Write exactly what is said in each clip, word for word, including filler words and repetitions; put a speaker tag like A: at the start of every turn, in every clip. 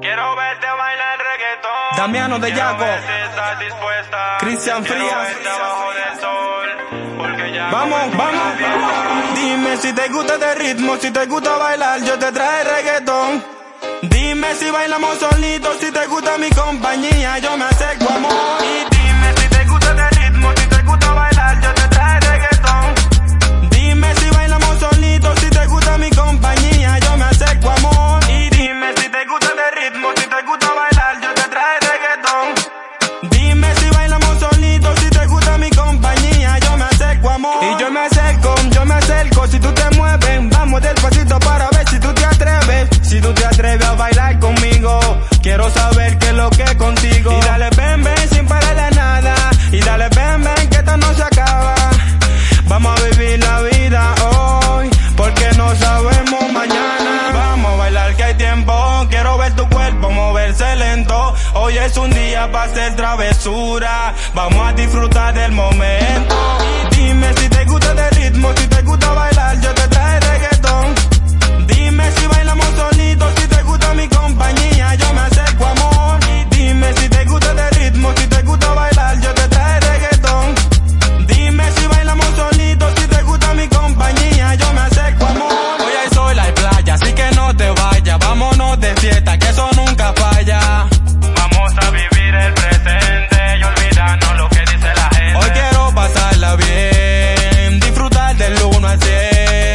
A: Quiero verte bailar reggaetón.
B: Damiano de Yaco, Cristian Frías. Vamos, vamos. Dime si te gusta este ritmo, si te gusta bailar, yo te trae reggaetón. Dime si bailamos solitos, si te gusta mi compañía, yo me acerco amor. Y dime si te gusta este ritmo, si te gusta bailar, yo te trae reggaetón. Dime si bailamos solitos, si te gusta mi compañía, yo me acerco amor. Y dime si te gusta este ritmo, si te gusta bailar, yo te trae reggaetón. Dime si bailamos solitos, si te gusta mi compañía, yo me acerco amor. Y yo me acerco, yo me acerco, si tú te mueves, vamos despacito para ver si tú te atreves. Si tú te atreves a bailar conmigo, quiero saber qué es lo que es contigo. Y dale ven, ven, sin pararle a nada. Y dale ven, ven, que esto no se acaba. Vamos a vivir la vida hoy, porque no sabemos mañana. Vamos a bailar que hay tiempo, quiero ver tu cuerpo moverse lento. Hoy es un día para hacer travesura, vamos a disfrutar del momento. Y dime si te gusta este ritmo, si te gusta bailar, yo te trae reggaetón. Dime si bailamos solitos, si te gusta mi compañía, yo me acerco amor. Y dime si te gusta este ritmo, si te gusta bailar, yo te trae reggaetón. Dime si bailamos solitos, si te gusta mi compañía, yo me acerco amor. Hoy hay sol, hay playa, así que no te vayas, vámonos de fiesta, que eso nunca falla.
A: Vamos a vivir el presente y olvidarnos lo que dice la gente.
B: Hoy quiero pasarla bien, disfrutar del uno al cien.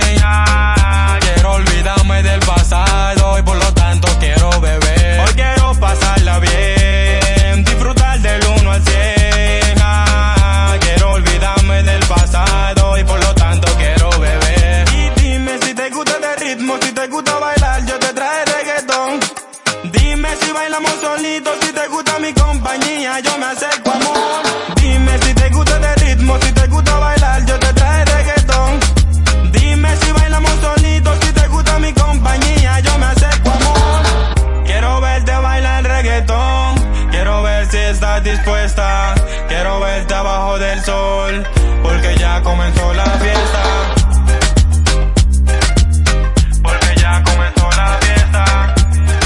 B: Quiero olvidarme del pasado y por lo tanto quiero beber. Hoy quiero pasarla bien, disfrutar del uno al cien. Quiero olvidarme del pasado y por lo tanto quiero beber. Y dime si te gusta este ritmo, si te gusta bailar, yo te trae reggaetón. Dime si bailamos solitos, si te gusta mi compañía, yo me acerco amor. Dime si te gusta este ritmo, si te gusta bailar, yo te trae reggaetón. Dime si bailamos solitos, si te gusta mi compañía, yo me acerco amor. Quiero verte bailar reggaetón, quiero ver si estás dispuesta. Quiero verte abajo del sol, porque ya comenzó la fiesta.
A: Porque ya comenzó la fiesta.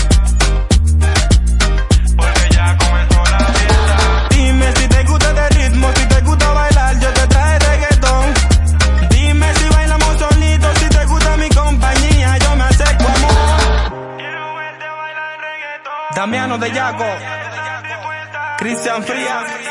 A: Porque ya comenzó la fiesta.
B: Dime si te gusta este ritmo, si te gusta bailar, yo te trae reggaetón. Dime si bailamos solitos, si te gusta mi compañía, yo me acerco amor.
A: Quiero verte bailar reggaetón.
B: Damiano de Yaco, Cristian Frías.